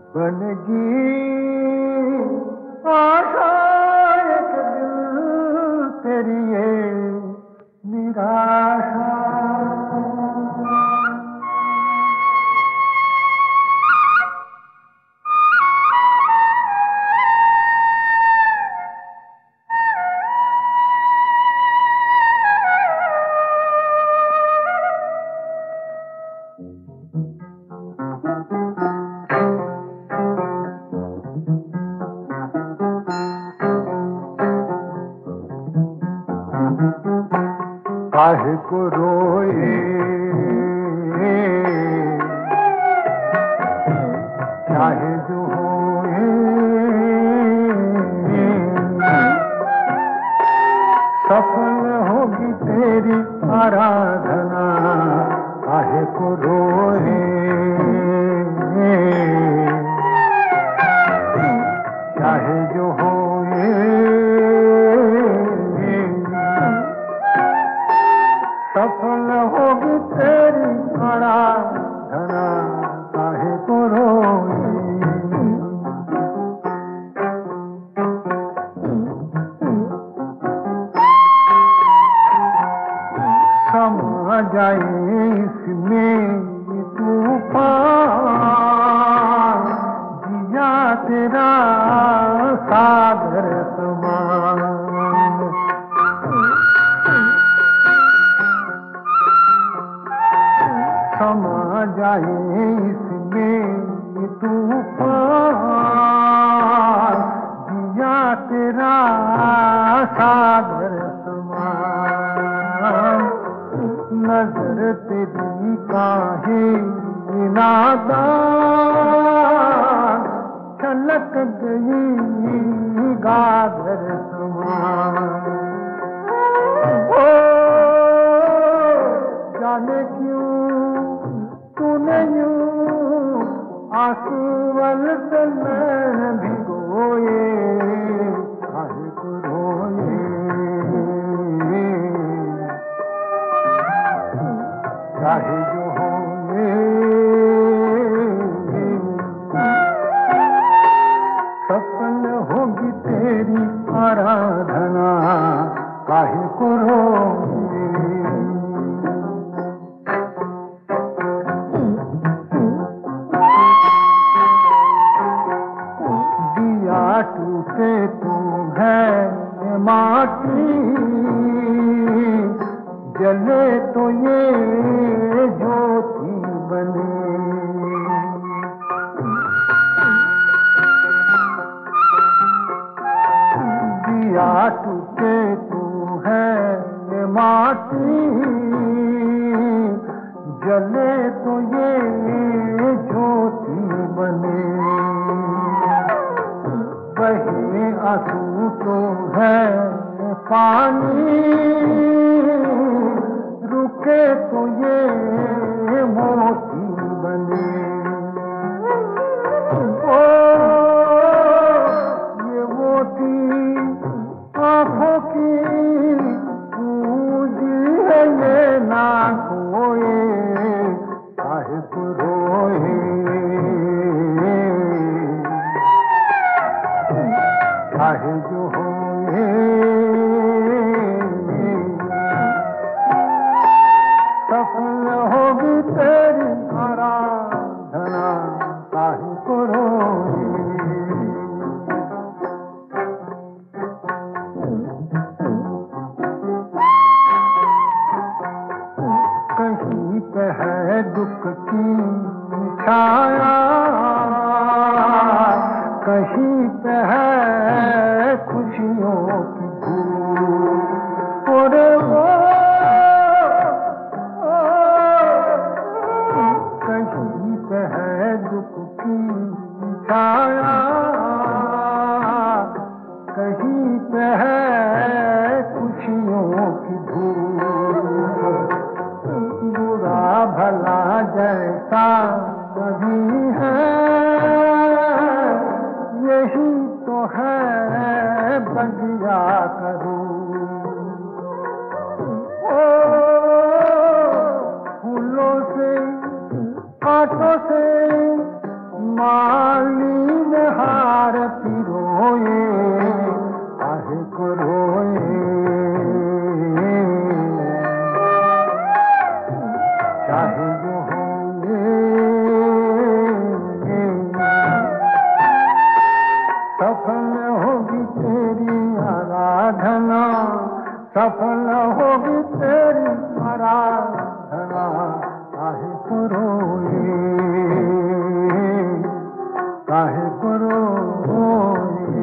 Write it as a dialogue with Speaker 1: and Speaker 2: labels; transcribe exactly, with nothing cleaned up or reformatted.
Speaker 1: बनगी आशा एक दिल तेरी ये निराशा। काहे को रोए चाहे जो होए, सफल होगी तेरी आराधना। काहे को रोए चाहे जो होए, सफल होगी तेरी आराधना। काहे को रोए समा जाए इसमें तूफान, जिया तेरा सागर समान। समा जाए इसमें तूफान, जिया तेरा सागर समान। नजर तेरी काहे नादान, छलक गई गागर समान। ओ जाने क्यों तूने यूं आंसुअल से नैन भिगोए। काहे को रोए चाहे जो होए, सफल होगी तेरी आराधना। काहे को रोए दिया टूटे तू है माटी, जले तो ये ज्योति बने। दिया टूटे तू है माटी, जले तो ये ज्योति बने। बहे आंसू तो है पानी, रुके तो ये मोती बने। ओ ये मोती आँखों की पूंजी है, ये ना खोए। काहे को रोए चाहे जो होए, सफल होगी तेरी आराधना। काहे को रोए कहीं पे है दुख की छाया, कहीं पे है खुशियों की धूप। और वो कहीं पे है दुख की छाया, कहीं पे है खुशियों की धूप। बुरा भला जैसा कभी है, यही तो है बगिया करूं। ओ फूलों से कांटों से माली सफल होगी तेरी आराधना, काहे को रोए, काहे को रोए।